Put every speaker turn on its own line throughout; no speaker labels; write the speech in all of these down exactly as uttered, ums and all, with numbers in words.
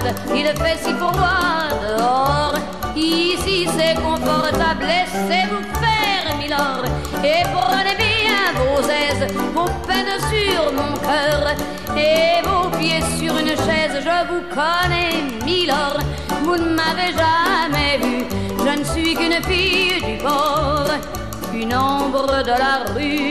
table, il fait si froid dehors. Ici c'est confortable, laissez-vous faire, milord, et prenez bien vos aises, vos peines sur mon cœur, et vos pieds sur une chaise. Je vous connais, milord, vous ne m'avez jamais vu, je ne suis qu'une fille du port, une ombre de la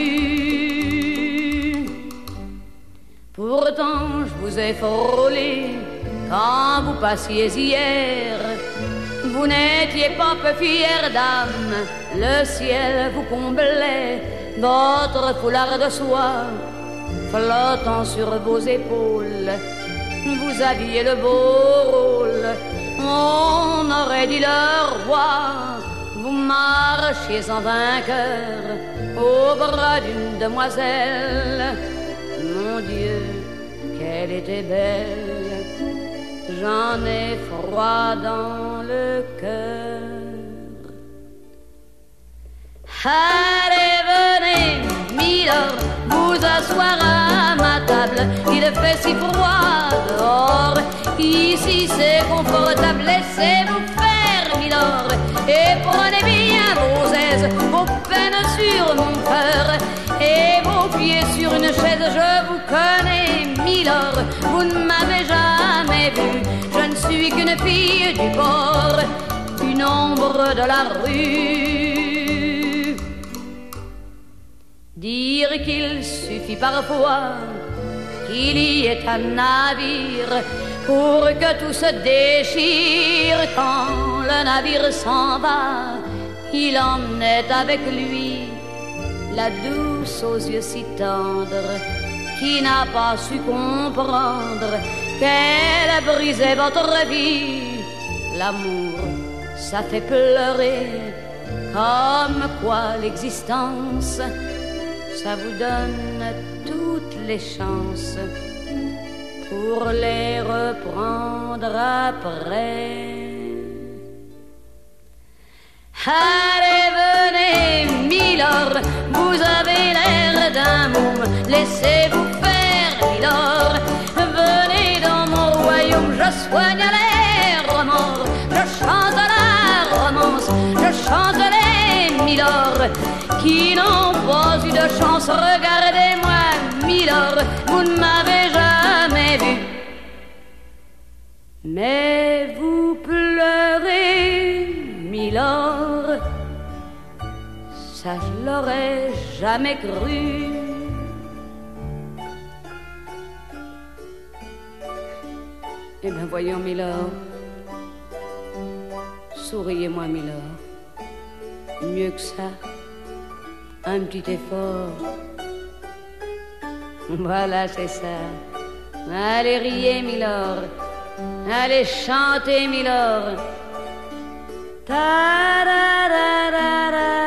rue. Pourtant je vous ai frôlé quand vous passiez hier. Vous n'étiez pas peu fière d'âme, le ciel vous comblait, votre foulard de soie flottant sur vos épaules. Vous aviez le beau rôle, on aurait dit le roi. Vous marchiez en vainqueur au bras d'une demoiselle. Mon Dieu, qu'elle était belle, j'en ai froid dans le cœur. Allez, venez, milord, vous asseoir à ma table. Il fait si froid dehors, ici c'est confortable. Laissez-vous faire, milord, et prenez bien vos aises, vos peines sur mon cœur, et vos pieds sur une chaise. Je vous connais, milord, vous ne m'avez jamais vu, je ne suis qu'une fille du port, une ombre de la rue. Dire qu'il suffit parfois qu'il y ait un navire pour que tout se déchire. Quand le navire s'en va, il emmenait avec lui la douce aux yeux si tendres, qui n'a pas su comprendre qu'elle a brisé votre vie. L'amour, ça fait pleurer, comme quoi l'existence, ça vous donne toutes les chances pour les reprendre après. Allez, venez, milord, vous avez l'air d'un môme, laissez-vous faire, milord. Venez dans mon royaume, je soigne les remords, je chante la romance, je chante les milord qui n'ont pas eu de chance. Regardez-moi, milord, vous ne m'avez jamais vu, mais vous pleurez, milord, ça je l'aurais jamais cru. Eh bien voyons, milord, souriez-moi, milord, mieux que ça, un petit effort. Voilà, c'est ça. Allez, riez, milord, allez, chantez, milord. Ta-da-da-da-da.